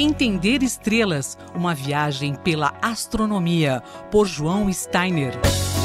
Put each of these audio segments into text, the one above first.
Entender estrelas, uma viagem pela astronomia, por João Steiner.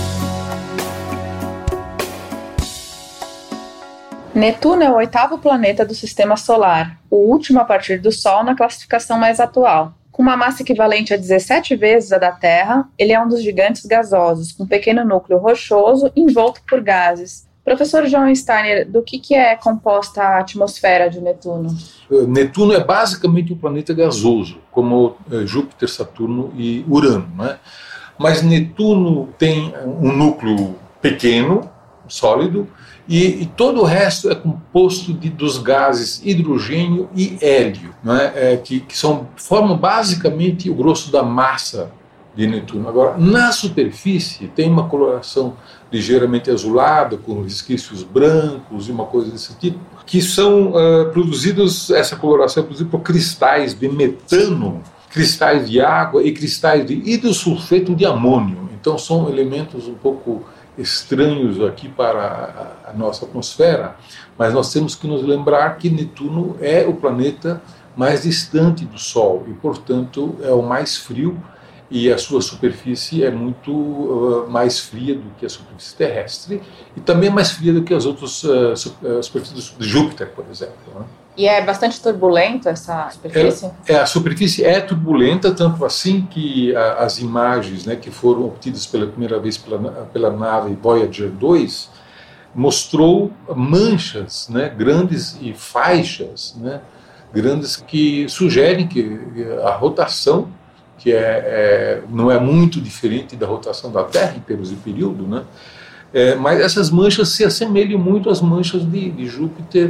Netuno é o 8º planeta do Sistema Solar, o último a partir do Sol na classificação mais atual. Com uma massa equivalente a 17 vezes a da Terra, ele é um dos gigantes gasosos, com um pequeno núcleo rochoso envolto por gases. Professor João Steiner, do que é composta a atmosfera de Netuno? Netuno é basicamente um planeta gasoso, como Júpiter, Saturno e Urano, né? Mas Netuno tem um núcleo pequeno, sólido, e todo o resto é composto dos gases hidrogênio e hélio, né? Que formam basicamente o grosso da massa de Netuno. Agora, na superfície tem uma coloração ligeiramente azulada, com resquícios brancos e uma coisa desse tipo, que são produzidos, essa coloração é produzida por cristais de metano, cristais de água e cristais de hidrosulfeto de amônio. Então são elementos um pouco estranhos aqui para a nossa atmosfera, mas nós temos que nos lembrar que Netuno é o planeta mais distante do Sol e, portanto, é o mais frio, e a sua superfície é muito mais fria do que a superfície terrestre e também mais fria do que as outras superfícies de Júpiter, por exemplo, né? E é bastante turbulento essa superfície? A superfície é turbulenta, tanto assim que as imagens, né, que foram obtidas pela primeira vez pela nave Voyager 2 mostrou manchas, né, grandes e faixas, né, grandes, que sugerem que a rotação, que não é muito diferente da rotação da Terra em termos de período, né? Mas essas manchas se assemelham muito às manchas de Júpiter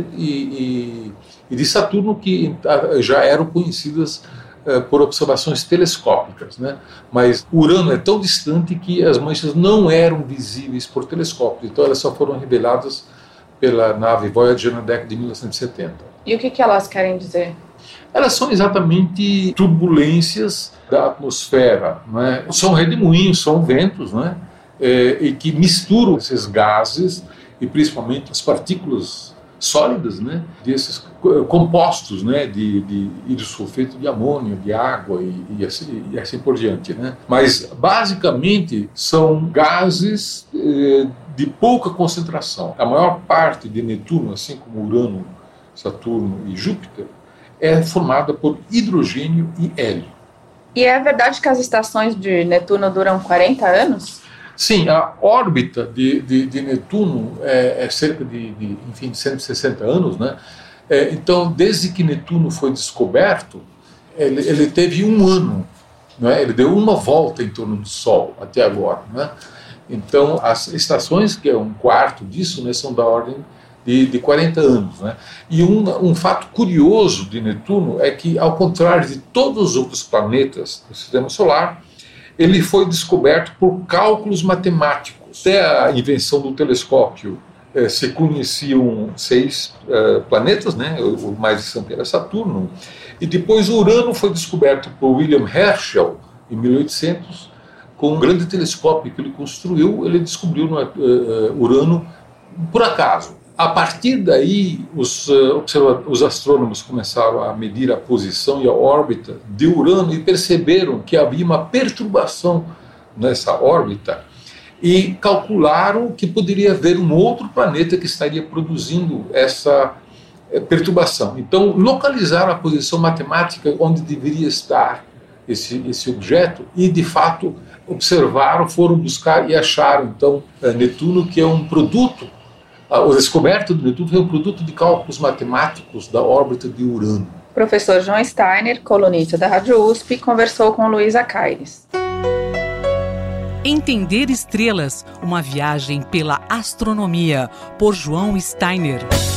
e de Saturno, que já eram conhecidas por observações telescópicas, né? Mas Urano é tão distante que as manchas não eram visíveis por telescópios, então elas só foram reveladas pela nave Voyager na década de 1970. E o que elas querem dizer? Elas são exatamente turbulências da atmosfera, não é? São redemoinhos, são ventos, não é? E que misturam esses gases e principalmente as partículas sólidas, né, desses compostos, né, de hidrosulfeto de amônio, de água e assim por diante, né? Mas basicamente são gases de pouca concentração. A maior parte de Netuno, assim como Urano, Saturno e Júpiter, é formada por hidrogênio e hélio. E é verdade que as estações de Netuno duram 40 anos? Sim, a órbita de Netuno é cerca de 160 anos, né? Então, desde que Netuno foi descoberto, ele teve um ano, né? Ele deu uma volta em torno do Sol até agora, né? Então, as estações, que é um quarto disso, né, são da ordem de 40 anos, né? E um fato curioso de Netuno é que, ao contrário de todos os outros planetas do Sistema Solar, ele foi descoberto por cálculos matemáticos. Até a invenção do telescópio se conheciam 6 planetas, né? O mais distante era Saturno, e depois Urano foi descoberto por William Herschel em 1800, com um grande telescópio que ele construiu. Ele descobriu Urano por acaso. A partir daí, os astrônomos começaram a medir a posição e a órbita de Urano e perceberam que havia uma perturbação nessa órbita e calcularam que poderia haver um outro planeta que estaria produzindo essa perturbação. Então, localizaram a posição matemática onde deveria estar esse objeto e, de fato, observaram, foram buscar e acharam, então, Netuno, que é um produto. A descoberta do Netuno foi um produto de cálculos matemáticos da órbita de Urano. Professor João Steiner, colunista da Rádio USP, conversou com Luísa Caires. Entender estrelas, uma viagem pela astronomia, por João Steiner.